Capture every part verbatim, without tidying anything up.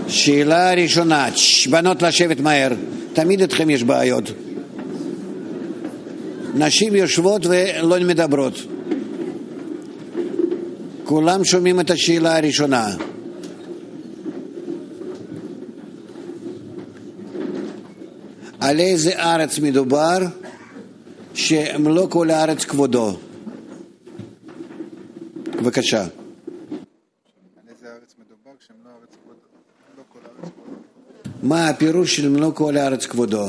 שאלה ראשונה, בנות לשבת מהר, תמיד אתכם יש בעיות. נשים יושבות ולא מדברות. כולם שומעים את השאלה הראשונה. על איזה ארץ מדובר שמלוא כל הארץ כבודו? בבקשה. על איזה ארץ מדובר שמלוא הארץ כבודו? מלוא כל הארץ כבודו. מה הפירוש של מלוא כל הארץ כבודו?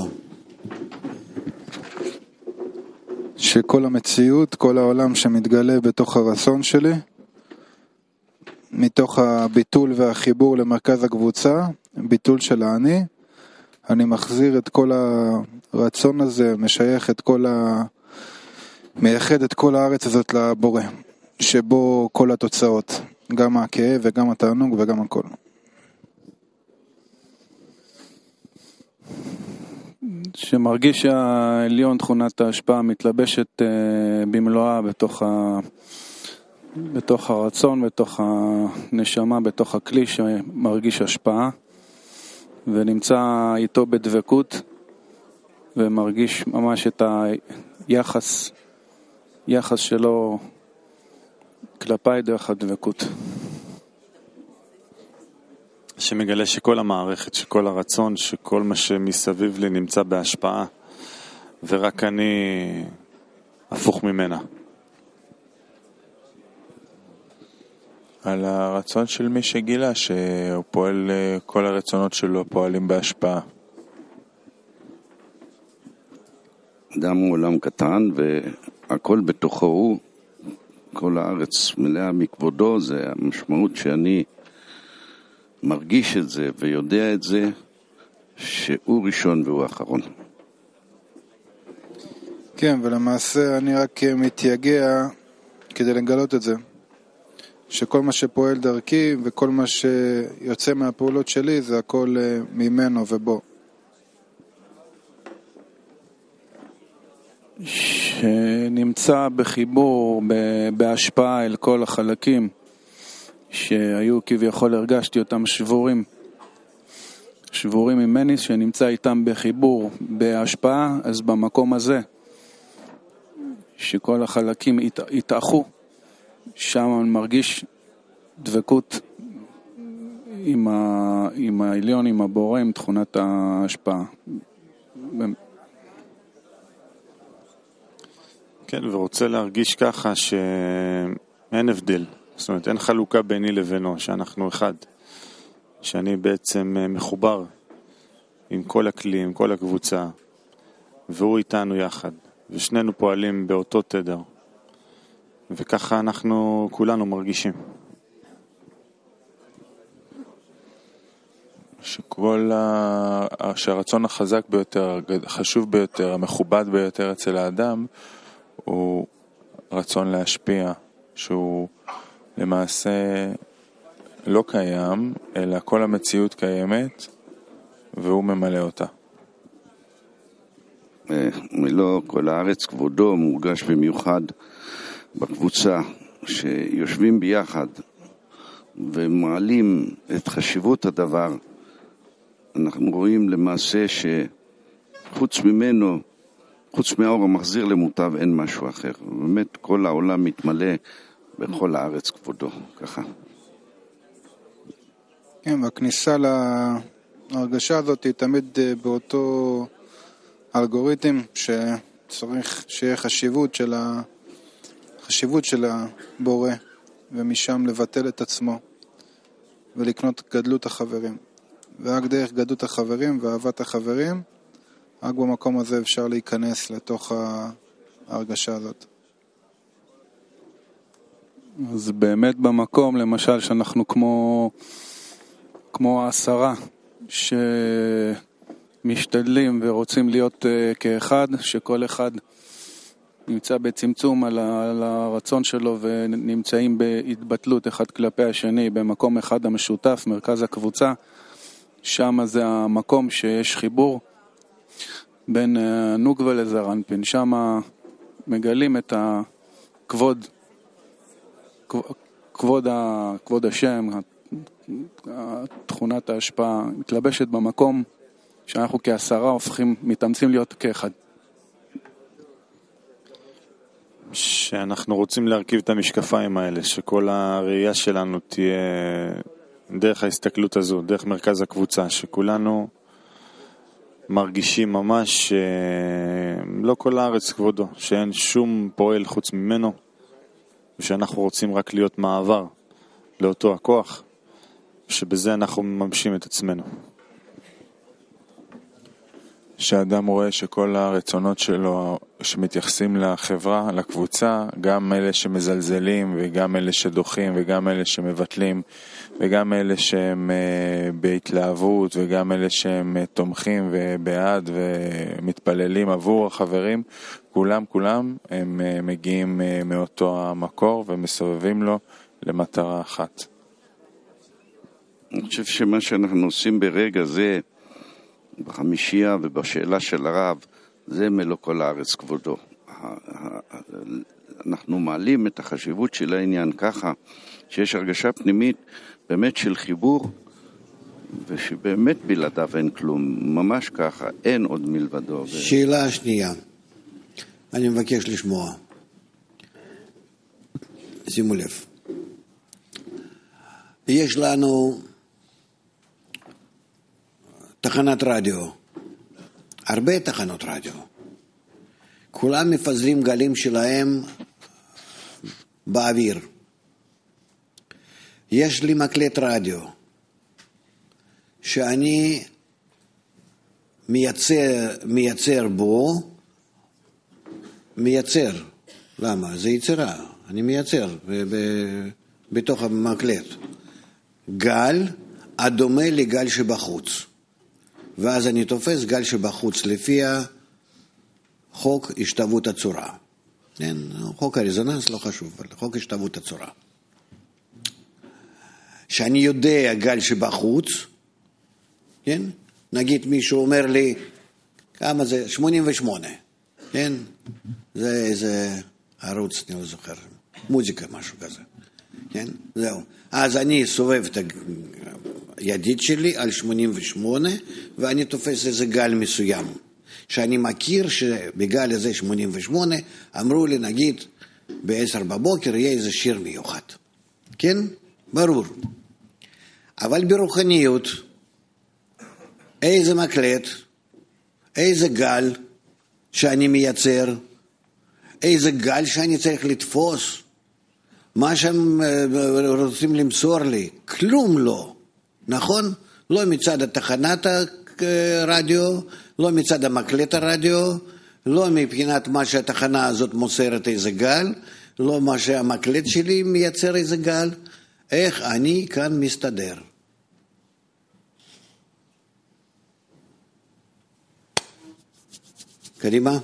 שכל המציאות, כל העולם שמתגלה בתוך הרצון שלי, מתוך הביטול והחיבור למרכז הקבוצה, ביטול של האני, אני מחזיר את כל הרצון הזה, משייך את כל ה... מייחד את כל הארץ הזאת לבורא, שבו כל התוצאות, גם הכאב וגם התענוג וגם הכל. שמרגיש שהעליון תכונת ההשפעה מתלבשת במלואה בתוך ה... בתוך הרצון, בתוך הנשמה, בתוך הכלי שמרגיש השפעה, ונמצא איתו בדבקות, ומרגיש ממש את היחס, יחס שלו כלפי דרך הדבקות. שמגלה שכל המערכת, שכל הרצון, שכל מה שמסביב לי נמצא בהשפעה, ורק אני הפוך ממנה. על הרצון של מי שגילה שהוא פועל, כל הרצונות שלו פועלים בהשפעה. אדם הוא עולם קטן והכל בתוכו הוא, כל הארץ מלאה מכבודו, זה המשמעות שאני מרגיש את זה ויודע את זה, שהוא ראשון והוא אחרון. כן, ולמעשה אני רק מתייגע כדי לגלות את זה. שכל מה שפועל דרכי וכל מה שיוצא מהפעולות שלי זה הכל ממנו ובו. שנמצא בחיבור, בהשפעה אל כל החלקים שהיו כביכול הרגשתי אותם שבורים. שבורים ממני שנמצא איתם בחיבור, בהשפעה, אז במקום הזה שכל החלקים התאחו, שם אני מרגיש דבקות עם, ה... עם העליון, עם הבורא, עם תכונת ההשפעה. כן, ורוצה להרגיש ככה שאין הבדל. זאת אומרת, אין חלוקה ביני לבינו, שאנחנו אחד. שאני בעצם מחובר עם כל הכלי, עם כל הקבוצה, והוא איתנו יחד. ושנינו פועלים באותו תדר. וככה אנחנו כולנו מרגישים. שכל ה... שהרצון החזק ביותר, החשוב ביותר, המכובד ביותר אצל האדם, הוא רצון להשפיע, שהוא למעשה לא קיים, אלא כל המציאות קיימת, והוא ממלא אותה. מלוא כל הארץ כבודו מורגש במיוחד בקבוצה שיושבים ביחד ומעלים את חשיבות הדבר. אנחנו רואים למעשה שחוץ ממנו, חוץ מהאור המחזיר למוטב, אין משהו אחר. באמת כל העולם מתמלא בכל הארץ כבודו, ככה. כן, והכניסה להרגשה הזאת היא תמיד באותו אלגוריתם שצריך שיהיה חשיבות של ה... חשיבות של הבורא, ומשם לבטל את עצמו ולקנות גדלות החברים. ורק דרך גדלות החברים ואהבת החברים, רק במקום הזה אפשר להיכנס לתוך ההרגשה הזאת. אז באמת במקום, למשל, שאנחנו כמו, כמו העשרה, שמשתדלים ורוצים להיות uh, כאחד, שכל אחד נמצא בצמצום על, ה, על הרצון שלו ונמצאים בהתבטלות אחד כלפי השני, במקום אחד המשותף, מרכז הקבוצה, שם זה המקום שיש חיבור בין נוגבה לזרנפין, שם מגלים את הכבוד, כבוד, כבוד השם, תכונת ההשפעה מתלבשת במקום שאנחנו כעשרה הופכים, מתאמצים להיות כאחד. שאנחנו רוצים להרכיב את המשקפיים האלה, שכל הראייה שלנו תהיה דרך ההסתכלות הזו, דרך מרכז הקבוצה, שכולנו מרגישים ממש לא כל הארץ כבודו, שאין שום פועל חוץ ממנו, ושאנחנו רוצים רק להיות מעבר לאותו הכוח, שבזה אנחנו מממשים את עצמנו. שאדם רואה שכל הרצונות שלו שמתייחסים לחברה, לקבוצה, גם אלה שמזלזלים וגם אלה שדוחים וגם אלה שמבטלים וגם אלה שהם בהתלהבות וגם אלה שהם תומכים ובעד ומתפללים עבור החברים, כולם כולם הם מגיעים מאותו המקור ומסובבים לו למטרה אחת. אני חושב שמה שאנחנו עושים ברגע זה בחמישייה ובשאלה של הרב, זה מלוא כל הארץ כבודו. אנחנו מעלים את החשיבות של העניין ככה, שיש הרגשה פנימית באמת של חיבור, ושבאמת בלעדיו אין כלום, ממש ככה, אין עוד מלבדו. שאלה שנייה, אני מבקש לשמוע. שימו לב. יש לנו תחנת רדיו, הרבה תחנות רדיו. כולם מפזרים גלים שלהם באוויר. יש לי מקלט רדיו, שאני מייצר, מייצר בו, מייצר, למה? זה יצירה, אני מייצר ב- ב- בתוך המקלט. גל הדומה לגל שבחוץ. ואז אני תופס גל שבחוץ לפי חוק השתוות הצורה. כן, חוק הרזוננס לא חשוב, אבל חוק השתוות הצורה. שאני יודע גל שבחוץ, כן? נגיד מישהו אומר לי, כמה זה? שמונים ושמונה, כן? זה איזה ערוץ, אני לא זוכר, מוזיקה, משהו כזה, כן? זהו. אז אני סובב את הידית שלי על שמונים ושמונה, ואני תופס איזה גל מסוים. שאני מכיר שבגל הזה שמונים ושמונה, אמרו לי, נגיד, ב-עשר בבוקר יהיה איזה שיר מיוחד. כן? ברור. אבל ברוחניות, איזה מקלט, איזה גל שאני מייצר, איזה גל שאני צריך לתפוס, מה שהם רוצים למסור לי, כלום לא. נכון? לא מצד התחנת הרדיו, לא מצד המקלט הרדיו, לא מבחינת מה שהתחנה הזאת מוסרת איזה גל, לא מה שהמקלט שלי מייצר איזה גל, איך אני כאן מסתדר. קדימה.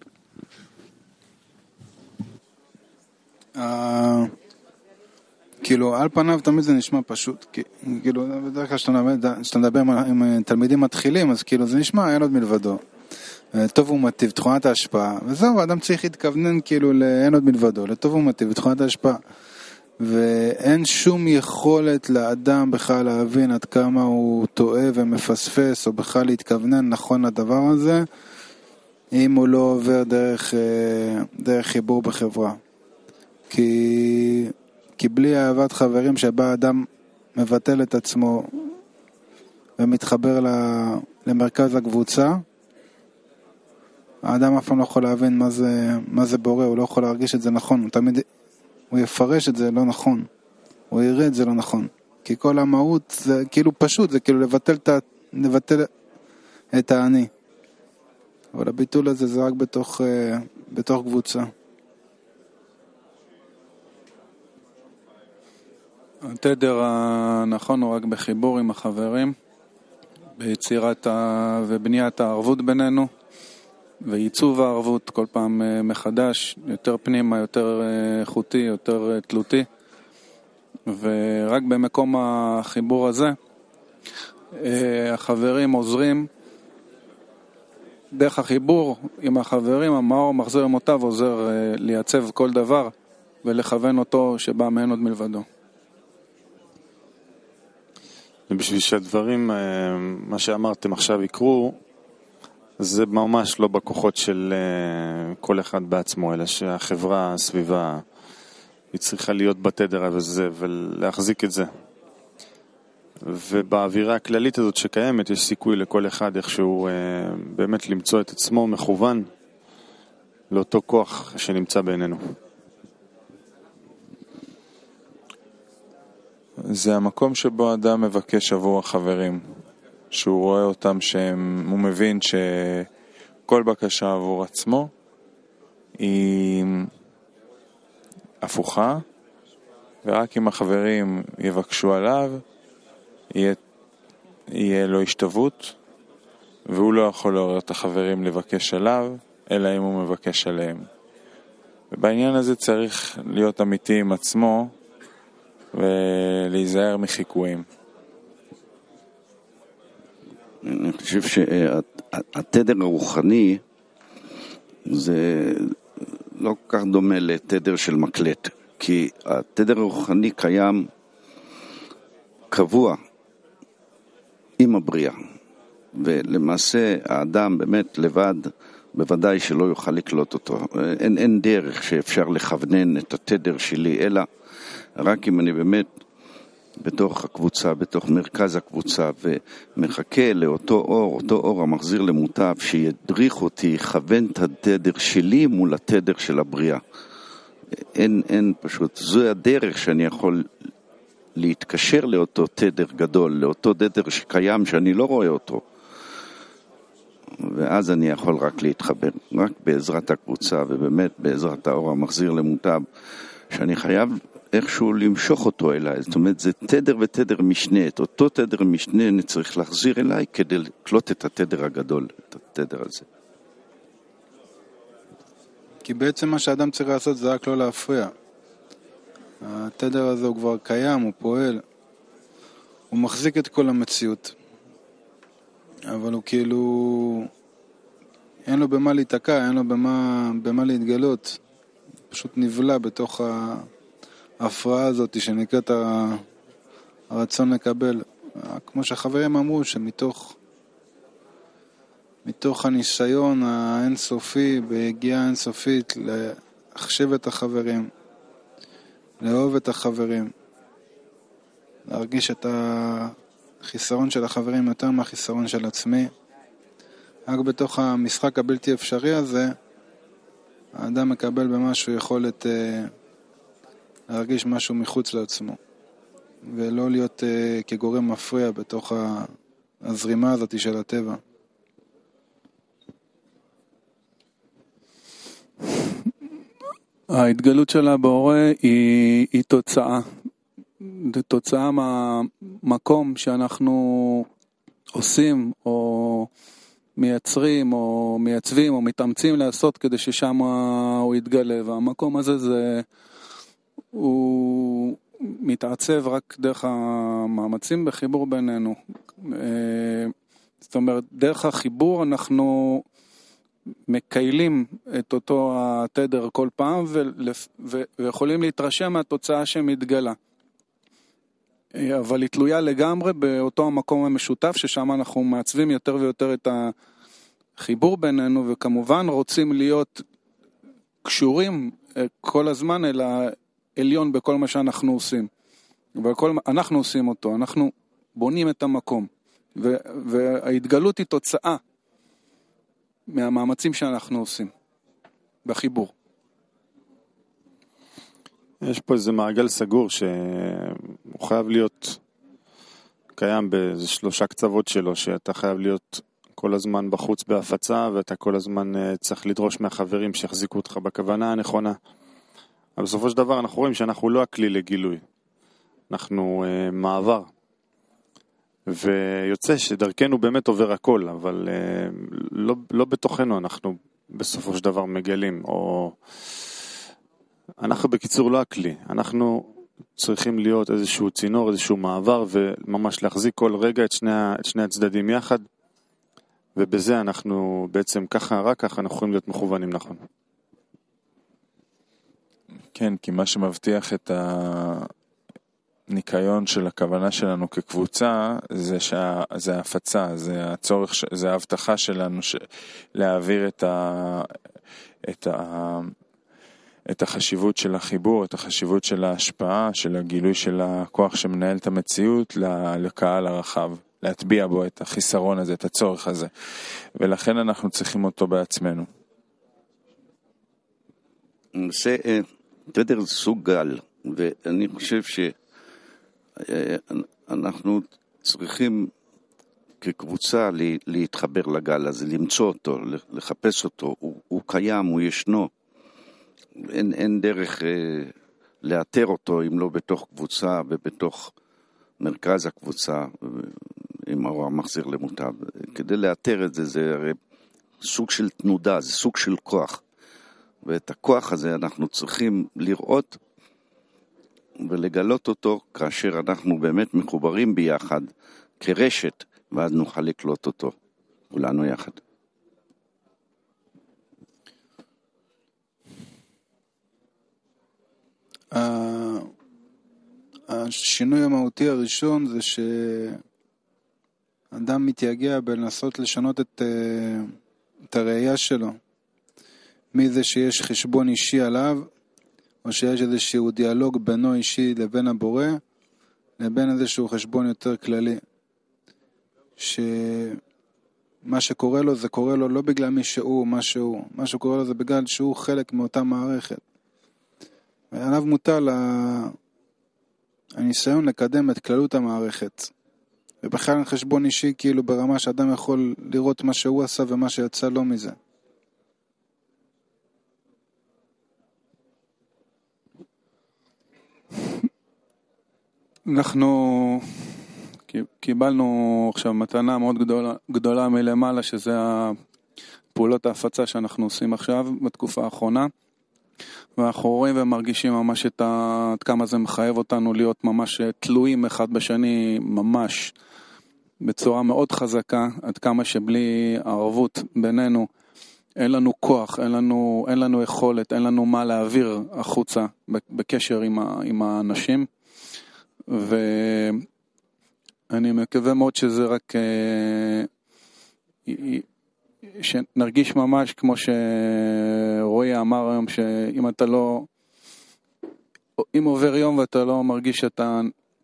כאילו, על פניו תמיד זה נשמע פשוט, כאילו, בדרך כלל שאתה מדבר עם תלמידים מתחילים, אז כאילו זה נשמע, אין עוד מלבדו. טוב ומטיב, תכונת ההשפעה, וזהו, האדם צריך להתכוונן כאילו לאין עוד מלבדו, לטוב ומטיב, תכונת ההשפעה. ואין שום יכולת לאדם בכלל להבין עד כמה הוא טועה ומפספס, או בכלל להתכוונן נכון לדבר הזה, אם הוא לא עובר דרך, דרך חיבור בחברה. כי... כי בלי אהבת חברים שבה אדם מבטל את עצמו ומתחבר למרכז הקבוצה, האדם אף פעם לא יכול להבין מה זה, מה זה בורא, הוא לא יכול להרגיש את זה נכון, הוא תמיד, הוא יפרש את זה לא נכון, הוא יראה את זה לא נכון, כי כל המהות זה כאילו פשוט, זה כאילו לבטל את, לבטל את האני, אבל הביטול הזה זה רק בתוך, בתוך קבוצה. התדר הנכון הוא רק בחיבור עם החברים, ביצירת ה... ובניית הערבות בינינו, וייצוב הערבות כל פעם מחדש, יותר פנימה, יותר איכותי, יותר תלותי, ורק במקום החיבור הזה, החברים עוזרים, דרך החיבור עם החברים, המאור מחזיר אמותיו עוזר לייצב כל דבר, ולכוון אותו שבא מעין עוד מלבדו. ובשביל שהדברים, מה שאמרתם עכשיו יקרו, זה ממש לא בכוחות של כל אחד בעצמו, אלא שהחברה, הסביבה, היא צריכה להיות בתדר הזה ולהחזיק את זה. ובאווירה הכללית הזאת שקיימת, יש סיכוי לכל אחד איכשהו באמת למצוא את עצמו מכוון לאותו כוח שנמצא בינינו. זה המקום שבו אדם מבקש עבור החברים, שהוא רואה אותם שהם, הוא מבין שכל בקשה עבור עצמו היא הפוכה, ורק אם החברים יבקשו עליו, יהיה, יהיה לו השתוות, והוא לא יכול לעורר את החברים לבקש עליו, אלא אם הוא מבקש עליהם. ובעניין הזה צריך להיות אמיתי עם עצמו, ולהיזהר מחיקויים. אני חושב שהתדר הרוחני זה לא כל כך דומה לתדר של מקלט, כי התדר הרוחני קיים קבוע עם הבריאה, ולמעשה האדם באמת לבד בוודאי שלא יוכל לקלוט אותו. אין, אין דרך שאפשר לכוונן את התדר שלי, אלא רק אם אני באמת בתוך הקבוצה, בתוך מרכז הקבוצה, ומחכה לאותו אור, אותו אור המחזיר למוטב, שידריך אותי, יכוון את התדר שלי מול התדר של הבריאה. אין, אין פשוט, זו הדרך שאני יכול להתקשר לאותו תדר גדול, לאותו תדר שקיים שאני לא רואה אותו. ואז אני יכול רק להתחבר, רק בעזרת הקבוצה, ובאמת בעזרת האור המחזיר למוטב, שאני חייב איכשהו למשוך אותו אליי. זאת אומרת, זה תדר ותדר משנה. את אותו תדר משנה אני צריך להחזיר אליי כדי לקלוט את התדר הגדול, את התדר הזה. כי בעצם מה שאדם צריך לעשות זה רק לא להפריע. התדר הזה הוא כבר קיים, הוא פועל, הוא מחזיק את כל המציאות. אבל הוא כאילו, אין לו במה להתעקע, אין לו במה, במה להתגלות. פשוט נבלע בתוך ההפרעה הזאת שנקראת הרצון לקבל. כמו שהחברים אמרו, שמתוך מתוך הניסיון האינסופי, בהגיעה האינסופית, להחשב את החברים, לאהוב את החברים, להרגיש את החיסרון של החברים יותר מהחיסרון של עצמי. רק בתוך המשחק הבלתי אפשרי הזה, האדם מקבל במשהו יכולת אה, להרגיש משהו מחוץ לעצמו, ולא להיות אה, כגורם מפריע בתוך הזרימה הזאת של הטבע. ההתגלות שלה בורא היא, היא תוצאה. זו תוצאה מהמקום שאנחנו עושים או מייצרים או מייצבים או מתאמצים לעשות כדי ששם הוא יתגלה. והמקום הזה זה, הוא מתעצב רק דרך המאמצים בחיבור בינינו. זאת אומרת, דרך החיבור אנחנו מקיילים את אותו התדר כל פעם ויכולים להתרשם מהתוצאה שמתגלה. אבל היא תלויה לגמרי באותו המקום המשותף ששם אנחנו מעצבים יותר ויותר את החיבור בינינו, וכמובן רוצים להיות קשורים כל הזמן אל העליון בכל מה שאנחנו עושים. וכל, אנחנו עושים אותו, אנחנו בונים את המקום. וההתגלות היא תוצאה מהמאמצים שאנחנו עושים בחיבור. יש פה איזה מעגל סגור שהוא חייב להיות קיים באיזה שלושה קצוות שלו, שאתה חייב להיות כל הזמן בחוץ בהפצה, ואתה כל הזמן צריך לדרוש מהחברים שיחזיקו אותך בכוונה הנכונה. אבל בסופו של דבר אנחנו רואים שאנחנו לא הכלי לגילוי, אנחנו uh, מעבר. ויוצא שדרכנו באמת עובר הכל, אבל uh, לא, לא בתוכנו אנחנו בסופו של דבר מגלים, או אנחנו בקיצור לא הכלי, אנחנו צריכים להיות איזשהו צינור, איזשהו מעבר, וממש להחזיק כל רגע את שני, את שני הצדדים יחד, ובזה אנחנו בעצם ככה, רק ככה אנחנו יכולים להיות מכוונים נכון. כן, כי מה שמבטיח את, ה... הניקיון של הכוונה שלנו כקבוצה, זה, שה, זה ההפצה, זה הצורך, זה ההבטחה שלנו ש, להעביר את, ה, את, ה, את החשיבות של החיבור, את החשיבות של ההשפעה, של הגילוי של הכוח שמנהל את המציאות לקהל הרחב, להטביע בו את החיסרון הזה, את הצורך הזה. ולכן אנחנו צריכים אותו בעצמנו. זה, תדר, סוג גל, ואני חושב שאנחנו צריכים כקבוצה להתחבר לגל הזה, למצוא אותו, לחפש אותו, הוא, הוא קיים, הוא ישנו, אין, אין דרך אה, לאתר אותו אם לא בתוך קבוצה ובתוך מרכז הקבוצה, עם האור המחזיר למוטב. כדי לאתר את זה, זה הרי סוג של תנודה, זה סוג של כוח. ואת הכוח הזה אנחנו צריכים לראות ולגלות אותו כאשר אנחנו באמת מחוברים ביחד כרשת, ואז נוכל לקלוט אותו כולנו יחד. השינוי המהותי הראשון זה שאדם מתייגע בלנסות לשנות את, את הראייה שלו, מזה שיש חשבון אישי עליו, או שיש איזשהו דיאלוג בינו אישי לבין הבורא, לבין איזשהו חשבון יותר כללי. שמה שקורה לו זה קורה לו לא בגלל מי שהוא, מה שהוא, מה שקורה לו זה בגלל שהוא חלק מאותה מערכת. ועליו מוטל הניסיון לקדם את כללות המערכת. ובכלל חשבון אישי כאילו ברמה שאדם יכול לראות מה שהוא עשה ומה שיצא לו מזה. אנחנו קיבלנו עכשיו מתנה מאוד גדולה, גדולה מלמעלה, שזה הפעולות ההפצה שאנחנו עושים עכשיו בתקופה האחרונה. ואנחנו רואים ומרגישים ממש את ה... עד כמה זה מחייב אותנו להיות ממש תלויים אחד בשני, ממש בצורה מאוד חזקה, עד כמה שבלי הערבות בינינו אין לנו כוח, אין לנו, אין לנו יכולת, אין לנו מה להעביר החוצה בקשר עם, ה... עם האנשים. ואני מקווה מאוד שזה רק שנרגיש ממש כמו שרועי אמר היום, שאם אתה לא, אם עובר יום ואתה לא מרגיש שאתה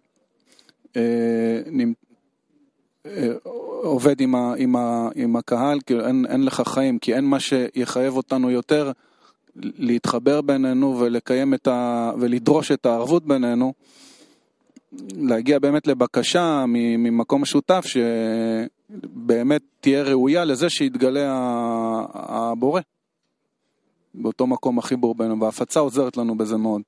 עובד עם, ה, עם, ה, עם הקהל, כי אין, אין לך חיים, כי אין מה שיחייב אותנו יותר להתחבר בינינו ולקיים את ה, ולדרוש את הערבות בינינו, להגיע באמת לבקשה ממקום משותף שבאמת תהיה ראויה לזה שיתגלה הבורא באותו מקום החיבור בינינו, וההפצה עוזרת לנו בזה מאוד.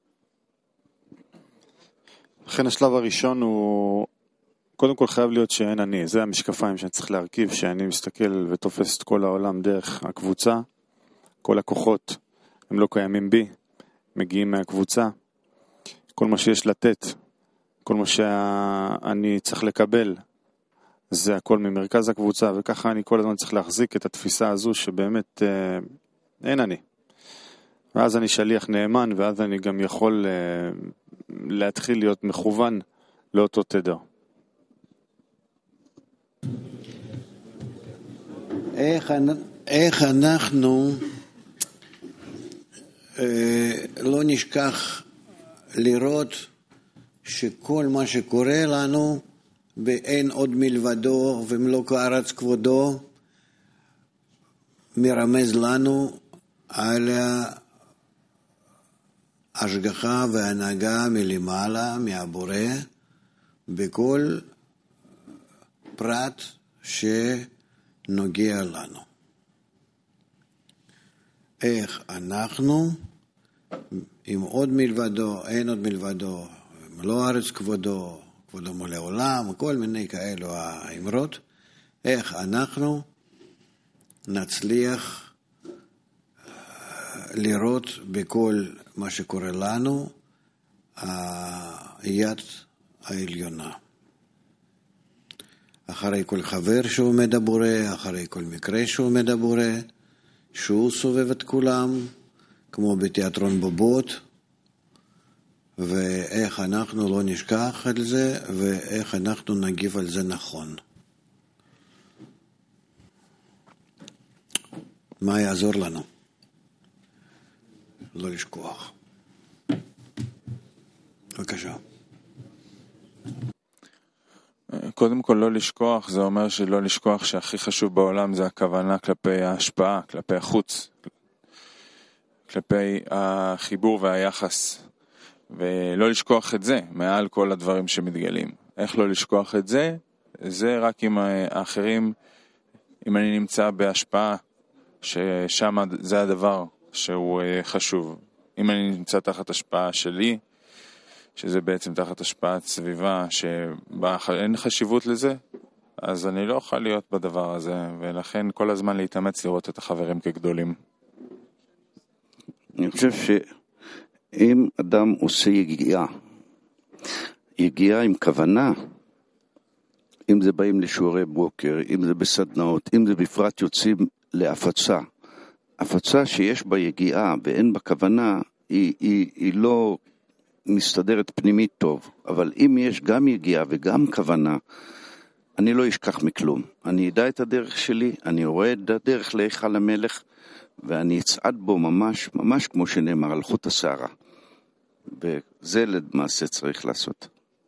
לכן השלב הראשון הוא קודם כל חייב להיות שאין אני, זה המשקפיים שאני צריך להרכיב, שאני מסתכל ותופס את כל העולם דרך הקבוצה, כל הכוחות הם לא קיימים בי, מגיעים מהקבוצה, כל מה שיש לתת, כל מה שאני צריך לקבל, זה הכל ממרכז הקבוצה, וככה אני כל הזמן צריך להחזיק את התפיסה הזו שבאמת אה, אין אני. ואז אני שליח נאמן, ואז אני גם יכול אה, להתחיל להיות מכוון לאותו תדר. איך, איך אנחנו אה, לא נשכח לראות שכל מה שקורה לנו באין עוד מלבדו ומלוא כארץ כבודו מרמז לנו על ההשגחה וההנהגה מלמעלה, מהבורא, בכל פרט שנוגע לנו. איך אנחנו, עם עוד מלבדו, אין עוד מלבדו, מלוא הארץ כבודו, כבודו מלא עולם, כל מיני כאלו האמרות, איך אנחנו נצליח לראות בכל מה שקורה לנו היד העליונה. אחרי כל חבר שהוא מדבורה, אחרי כל מקרה שהוא מדבורה, שהוא סובב את כולם, כמו בתיאטרון בובות, ואיך אנחנו לא נשכח את זה, ואיך אנחנו נגיב על זה נכון. מה יעזור לנו? לא לשכוח. בבקשה. קודם כל לא לשכוח, זה אומר שלא לשכוח שהכי חשוב בעולם זה הכוונה כלפי ההשפעה, כלפי החוץ, כלפי החיבור והיחס. ולא לשכוח את זה מעל כל הדברים שמתגלים. איך לא לשכוח את זה? זה רק עם האחרים, אם אני נמצא בהשפעה, ששם זה הדבר שהוא חשוב. אם אני נמצא תחת השפעה שלי, שזה בעצם תחת השפעת סביבה, שאין חשיבות לזה, אז אני לא אוכל להיות בדבר הזה, ולכן כל הזמן להתאמץ לראות את החברים כגדולים. אני חושב שאם אדם עושה יגיעה, יגיעה עם כוונה, אם זה באים לשיעורי בוקר, אם זה בסדנאות, אם זה בפרט יוצאים להפצה, הפצה שיש בה יגיעה ואין בה כוונה, היא, היא, היא לא מסתדרת פנימית טוב, אבל אם יש גם יגיעה וגם כוונה, אני לא אשכח מכלום. אני אדע את הדרך שלי, אני רואה את הדרך להיכל המלך, ואני אצעד בו ממש, ממש כמו שנאמר, על חוט השערה. וזה למעשה צריך לעשות.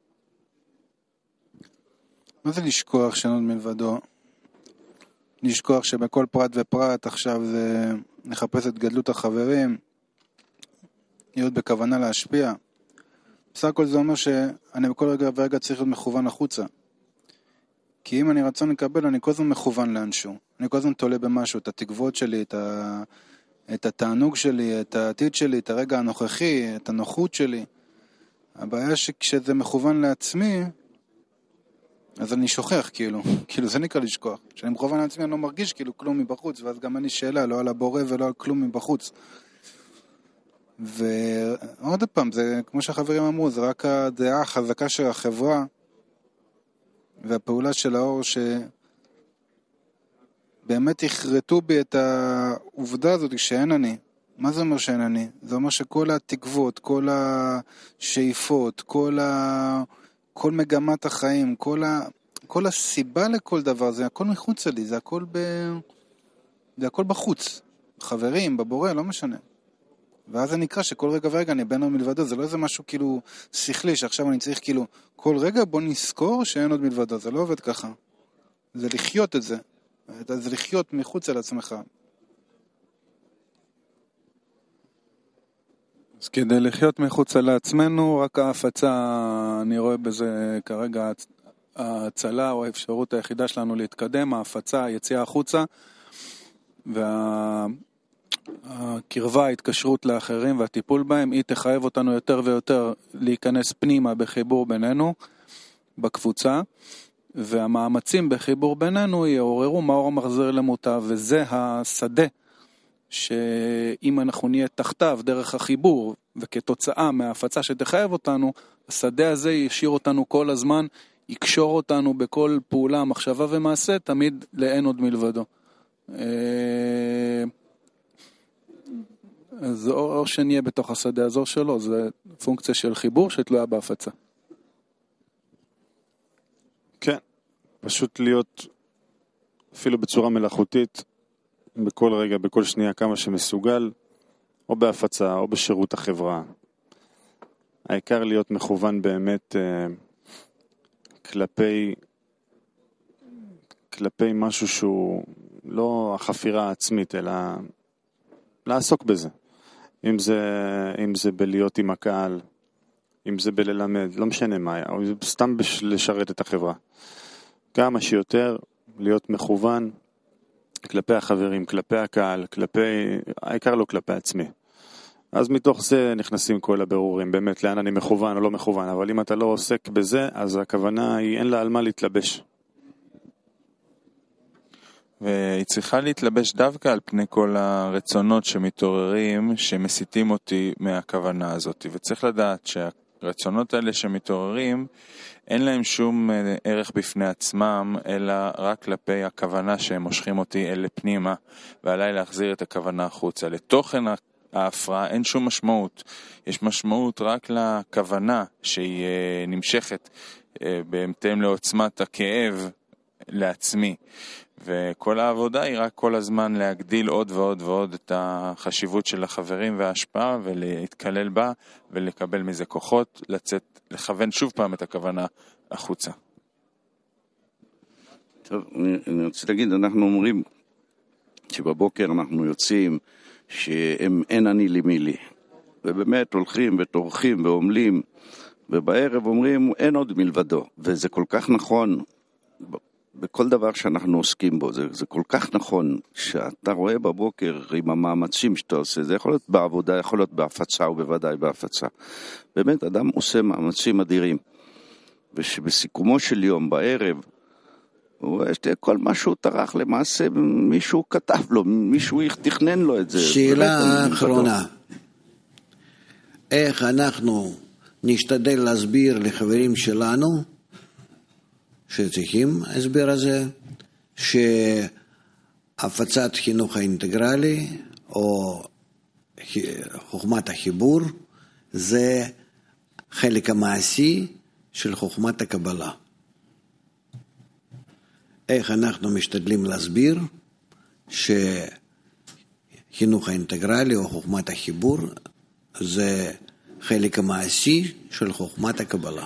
מה זה לשכוח שאין עוד מלבדו? לשכוח שבכל פרט ופרט עכשיו זה נחפש את גדלות החברים, להיות בכוונה להשפיע. בסך הכל זה אומר שאני בכל רגע ורגע צריך להיות מכוון החוצה. כי אם אני רצון לקבל, אני כל הזמן מכוון לאנשהו. אני כל הזמן תולה במשהו, את התקוות שלי, את, ה... את התענוג שלי, את העתיד שלי, את הרגע הנוכחי, את הנוחות שלי. הבעיה שכשזה מכוון לעצמי, אז אני שוכח כאילו, כאילו זה נקרא לשכוח. כשאני מכוון לעצמי אני לא מרגיש כאילו כלום מבחוץ, ואז גם אני שאלה, לא על הבורא ולא על כלום מבחוץ. ועוד פעם, זה כמו שהחברים אמרו, זה רק הדעה החזקה של החברה, והפעולה של האור שבאמת יחרטו בי את העובדה הזאת שאין אני. מה זה אומר שאין אני? זה אומר שכל התקוות, כל השאיפות, כל, ה... כל מגמת החיים, כל, ה... כל הסיבה לכל דבר, זה הכל מחוץ לי, זה הכל, ב... זה הכל בחוץ. חברים, בבורא, לא משנה. ואז זה נקרא שכל רגע ורגע אני בין עוד מלבדו, זה לא איזה משהו כאילו שכלי, שעכשיו אני צריך כאילו, כל רגע בוא נזכור שאין עוד מלבדו, זה לא עובד ככה. זה לחיות את זה, זה לחיות מחוץ על עצמך. אז כדי לחיות מחוץ על עצמנו, רק ההפצה, אני רואה בזה כרגע ההצלה או האפשרות היחידה שלנו להתקדם, ההפצה, היציאה החוצה, וה... הקרבה, ההתקשרות לאחרים והטיפול בהם, היא תחייב אותנו יותר ויותר להיכנס פנימה בחיבור בינינו, בקבוצה, והמאמצים בחיבור בינינו יעוררו מאור המחזיר למוטב, וזה השדה שאם אנחנו נהיה תחתיו דרך החיבור, וכתוצאה מההפצה שתחייב אותנו, השדה הזה ישאיר אותנו כל הזמן, יקשור אותנו בכל פעולה, מחשבה ומעשה, תמיד לאין עוד מלבדו. אז או שנהיה בתוך השדה הזו שלו, זה פונקציה של חיבור שתלויה בהפצה. כן, פשוט להיות אפילו בצורה מלאכותית, בכל רגע, בכל שנייה כמה שמסוגל, או בהפצה או בשירות החברה. העיקר להיות מכוון באמת אה, כלפי, כלפי משהו שהוא לא החפירה העצמית, אלא לעסוק בזה. אם זה, אם זה בלהיות עם הקהל, אם זה בללמד, לא משנה מה היה, או סתם לשרת את החברה. כמה שיותר להיות מכוון כלפי החברים, כלפי הקהל, כלפי, העיקר לא כלפי עצמי. אז מתוך זה נכנסים כל הבירורים, באמת לאן אני מכוון או לא מכוון, אבל אם אתה לא עוסק בזה, אז הכוונה היא אין לה על מה להתלבש. והיא צריכה להתלבש דווקא על פני כל הרצונות שמתעוררים, שמסיתים אותי מהכוונה הזאת. וצריך לדעת שהרצונות האלה שמתעוררים, אין להם שום ערך בפני עצמם, אלא רק כלפי הכוונה שהם מושכים אותי אל פנימה, ועליי להחזיר את הכוונה החוצה. לתוכן ההפרעה, אין שום משמעות. יש משמעות רק לכוונה שהיא נמשכת בהתאם לעוצמת הכאב לעצמי. וכל העבודה היא רק כל הזמן להגדיל עוד ועוד ועוד את החשיבות של החברים וההשפעה ולהתקלל בה ולקבל מזה כוחות, לצאת, לכוון שוב פעם את הכוונה החוצה. טוב, אני, אני רוצה להגיד, אנחנו אומרים שבבוקר אנחנו יוצאים שאין אני לי מי לי, ובאמת הולכים וטורחים ועומלים, ובערב אומרים אין עוד מלבדו, וזה כל כך נכון בכל דבר שאנחנו עוסקים בו, זה, זה כל כך נכון שאתה רואה בבוקר עם המאמצים שאתה עושה, זה יכול להיות בעבודה, יכול להיות בהפצה ובוודאי בהפצה. באמת אדם עושה מאמצים אדירים, ושבסיכומו של יום בערב, הוא רואה שכל מה שהוא טרח למעשה מישהו כתב לו, מישהו תכנן לו את זה. שאלה אחרונה, איך אנחנו נשתדל להסביר לחברים שלנו, שצריכים הסבר הזה, שהפצת חינוך האינטגרלי או חוכמת החיבור זה חלק המעשי של חוכמת הקבלה. איך אנחנו משתדלים להסביר שחינוך האינטגרלי או חוכמת החיבור זה חלק המעשי של חוכמת הקבלה.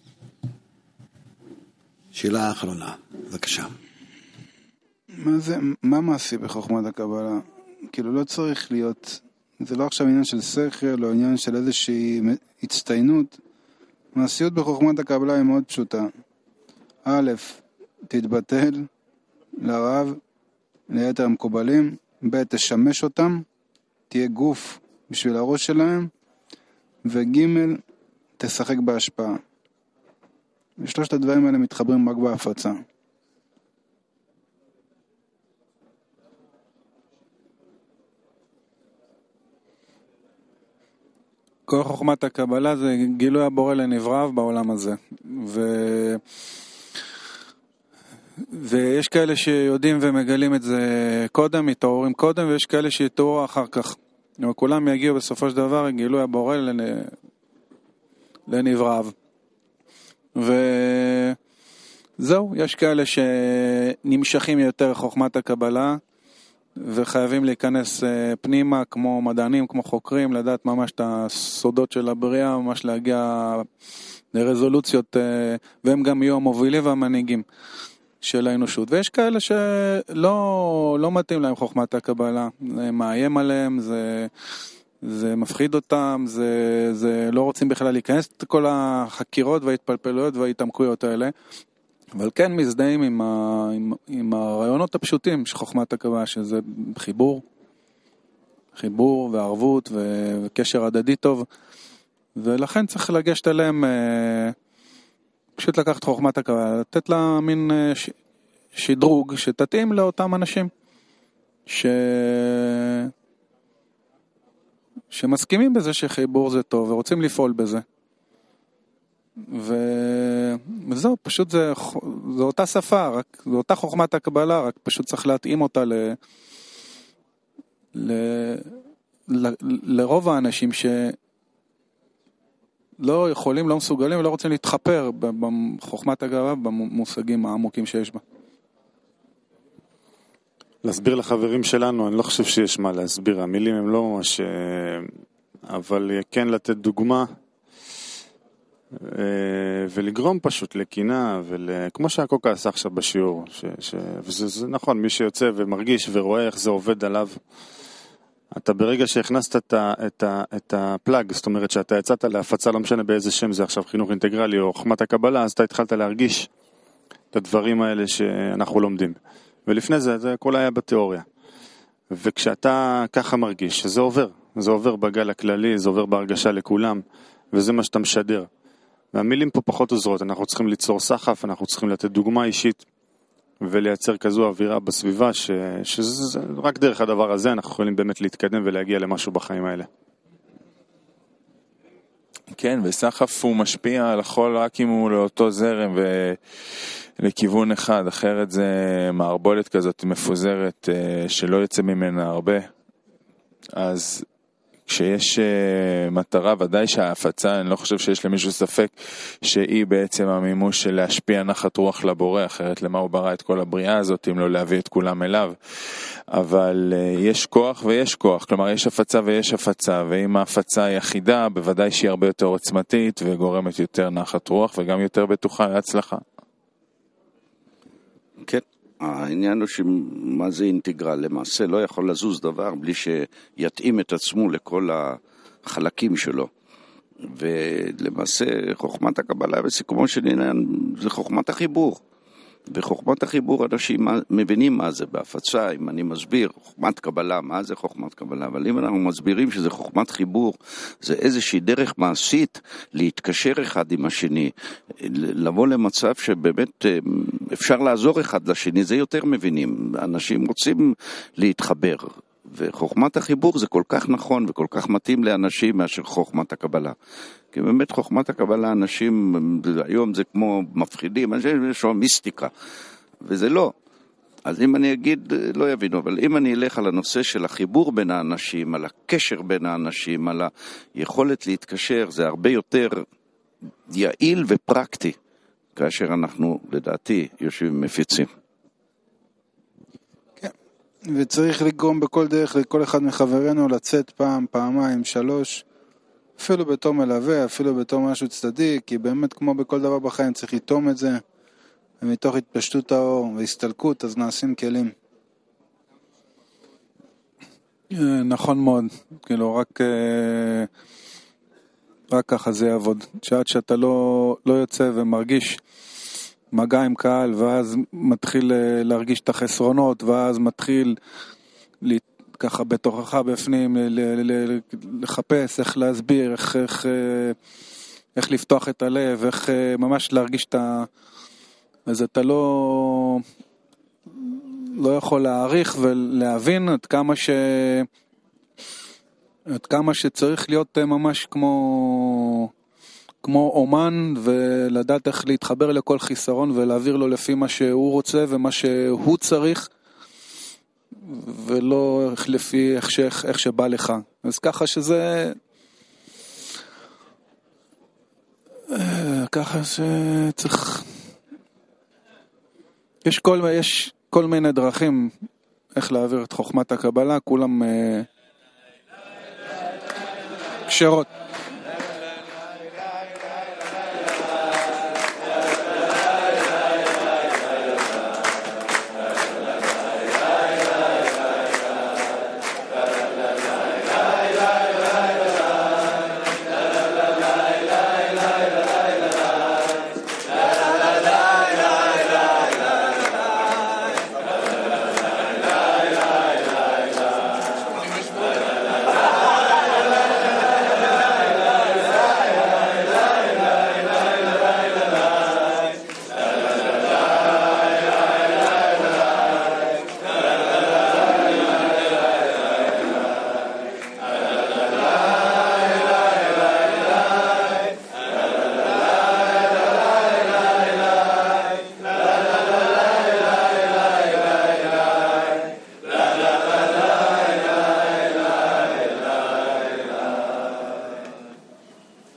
שאלה האחרונה, בבקשה. מה זה, מה מעשי בחוכמת הקבלה? כאילו לא צריך להיות, זה לא עכשיו עניין של שכל או עניין של איזושהי הצטיינות. מעשיות בחוכמת הקבלה היא מאוד פשוטה. א', תתבטל לרב, ליתר המקובלים. ב', תשמש אותם, תהיה גוף בשביל הראש שלהם. וג', תשחק בהשפעה. ושלושת הדברים האלה מתחברים רק בהפצה. כל חוכמת הקבלה זה גילוי הבורא לנבראיו בעולם הזה. ו... ויש כאלה שיודעים ומגלים את זה קודם, מתעוררים קודם, ויש כאלה שיתעוררו אחר כך. וכולם יגיעו בסופו של דבר גילוי הבורא לנ... לנבראיו. וזהו, יש כאלה שנמשכים יותר חוכמת הקבלה וחייבים להיכנס פנימה כמו מדענים, כמו חוקרים, לדעת ממש את הסודות של הבריאה, ממש להגיע לרזולוציות, והם גם יהיו המובילים והמנהיגים של האנושות. ויש כאלה שלא לא מתאים להם חוכמת הקבלה, זה מאיים עליהם, זה זה מפחיד אותם, זה, זה לא רוצים בכלל להיכנס את כל החקירות וההתפלפלויות וההתעמקויות האלה, אבל כן מזדהים עם, ה, עם, עם הרעיונות הפשוטים של חוכמת הקבלה, שזה חיבור, חיבור וערבות וקשר הדדי טוב, ולכן צריך לגשת אליהם, פשוט לקחת חוכמת הקבלה, לתת לה מין ש, שדרוג שתתאים לאותם אנשים, ש... שמסכימים בזה שחיבור זה טוב ורוצים לפעול בזה. ו... וזהו, פשוט זה, זה אותה שפה, רק, זה אותה חוכמת הקבלה, רק פשוט צריך להתאים אותה ל... ל... ל... לרוב האנשים שלא יכולים, לא מסוגלים ולא רוצים להתחפר בחוכמת הקבלה, במושגים העמוקים שיש בה. להסביר לחברים שלנו, אני לא חושב שיש מה להסביר, המילים הם לא ממש, אבל כן לתת דוגמה ולגרום פשוט לקינה, וכמו שהקוקה עשה עכשיו בשיעור, ש, ש, וזה זה נכון, מי שיוצא ומרגיש ורואה איך זה עובד עליו, אתה ברגע שהכנסת את, ה, את, ה, את הפלאג, זאת אומרת שאתה יצאת להפצה, לא משנה באיזה שם זה עכשיו, חינוך אינטגרלי או חוכמת הקבלה, אז אתה התחלת להרגיש את הדברים האלה שאנחנו לומדים. ולפני זה, זה כל היה בתיאוריה. וכשאתה ככה מרגיש, זה עובר. זה עובר בגל הכללי, זה עובר בהרגשה לכולם, וזה מה שאתה משדר. והמילים פה פחות עוזרות, אנחנו צריכים ליצור סחף, אנחנו צריכים לתת דוגמה אישית, ולייצר כזו אווירה בסביבה, ש... שזה רק דרך הדבר הזה, אנחנו יכולים באמת להתקדם ולהגיע למשהו בחיים האלה. כן, וסחף הוא משפיע על החול רק אם הוא לאותו זרם ולכיוון אחד, אחרת זה מערבולת כזאת מפוזרת שלא יצא ממנה הרבה. אז כשיש מטרה, ודאי שההפצה, אני לא חושב שיש למישהו ספק שהיא בעצם המימוש של להשפיע נחת רוח לבורא, אחרת למה הוא ברא את כל הבריאה הזאת, אם לא להביא את כולם אליו. אבל יש כוח ויש כוח, כלומר יש הפצה ויש הפצה, ואם ההפצה היחידה, בוודאי שהיא הרבה יותר עוצמתית וגורמת יותר נחת רוח וגם יותר בטוחה להצלחה. כן. העניין הוא שמה זה אינטגרל, למעשה לא יכול לזוז דבר בלי שיתאים את עצמו לכל החלקים שלו. ולמעשה חוכמת הקבלה בסיכומו של עניין זה חוכמת החיבור. וחוכמת החיבור אנשים מבינים מה זה בהפצה, אם אני מסביר חוכמת קבלה, מה זה חוכמת קבלה, אבל אם אנחנו מסבירים שזה חוכמת חיבור, זה איזושהי דרך מעשית להתקשר אחד עם השני, לבוא למצב שבאמת אפשר לעזור אחד לשני, זה יותר מבינים, אנשים רוצים להתחבר, וחוכמת החיבור זה כל כך נכון וכל כך מתאים לאנשים מאשר חוכמת הקבלה. כי באמת חוכמת הקבלה, אנשים היום זה כמו מפחידים, אנשים יש לו מיסטיקה, וזה לא. אז אם אני אגיד, לא יבינו, אבל אם אני אלך על הנושא של החיבור בין האנשים, על הקשר בין האנשים, על היכולת להתקשר, זה הרבה יותר יעיל ופרקטי, כאשר אנחנו, לדעתי, יושבים מפיצים. וצריך לגרום בכל דרך לכל אחד מחברנו לצאת פעם, פעמיים, שלוש, אפילו בתור מלווה, אפילו בתור משהו צדדי, כי באמת כמו בכל דבר בחיים צריך לתום את זה, ומתוך התפשטות האור והסתלקות אז נעשים כלים. נכון מאוד, כאילו רק, רק ככה זה יעבוד, שעד שאתה לא, לא יוצא ומרגיש מגע עם קהל, ואז מתחיל להרגיש את החסרונות, ואז מתחיל ככה בתוכך בפנים לחפש איך להסביר, איך, איך, איך לפתוח את הלב, איך ממש להרגיש את ה... אז אתה לא, לא יכול להעריך ולהבין עד כמה ש... עד כמה שצריך להיות ממש כמו... כמו אומן, ולדעת איך להתחבר לכל חיסרון ולהעביר לו לפי מה שהוא רוצה ומה שהוא צריך, ולא לפי איך, ש... איך שבא לך. אז ככה שזה... ככה שצריך... יש כל, יש כל מיני דרכים איך להעביר את חוכמת הקבלה, כולם קשרות.